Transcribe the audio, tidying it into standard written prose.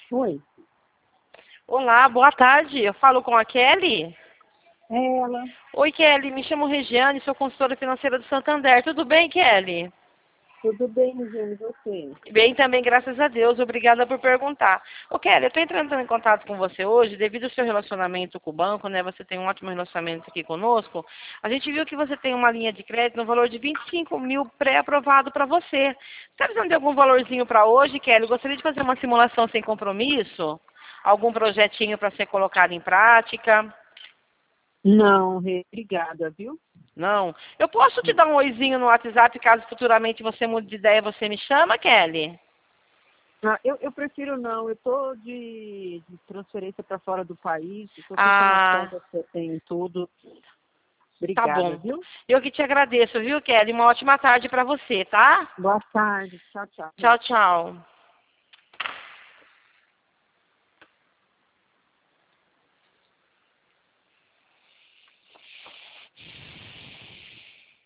Oi, Olá, boa tarde. Eu falo com a Kelly. é ela. Oi, Kelly. Me chamo Regiane, sou consultora financeira do Santander. Tudo bem, Kelly? Tudo bem, Regiane, e você? Bem também, graças a Deus. Obrigada por perguntar. Ô, Kelly, eu estou entrando em contato com você hoje devido ao seu relacionamento com o banco, né? Você tem um ótimo relacionamento aqui conosco. A gente viu que você tem uma linha de crédito no valor de 25 mil pré-aprovado para você. Está precisando de algum valorzinho para hoje, Kelly? Gostaria de fazer uma simulação sem compromisso? Algum projetinho para ser colocado em prática? Não, obrigada, viu? Não. Eu posso te dar um oizinho no WhatsApp, caso futuramente você mude de ideia, você me chama, Kelly? Eu prefiro não, eu estou de transferência para fora do país, estou tentando as Ah, contas que eu tenho em tudo. tá Obrigada, bom. viu? Eu que te agradeço, viu, Kelly? Uma ótima tarde para você, tá? Boa tarde, tchau, tchau. Tchau, tchau.